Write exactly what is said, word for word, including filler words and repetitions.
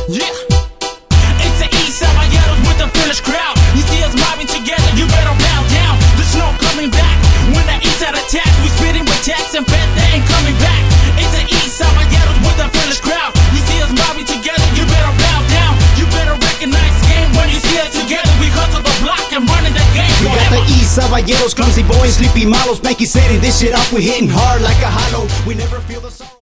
Yeah, it's the East Caballeros with the fearless crowd. You see us mobbing together, you better bow down. There's no coming back. When the East side attacks, we spitting with tax and bet they ain't coming back. It's the East Caballeros with the fearless crowd. You see us mobbing together, you better bow down. You better recognize game when you see us together. We hustle the block and running the game. We got the East Caballeros, clumsy boys, sleepy malos, Nike setting this shit off. We hitting hard like a hollow. We never feel the sorrow.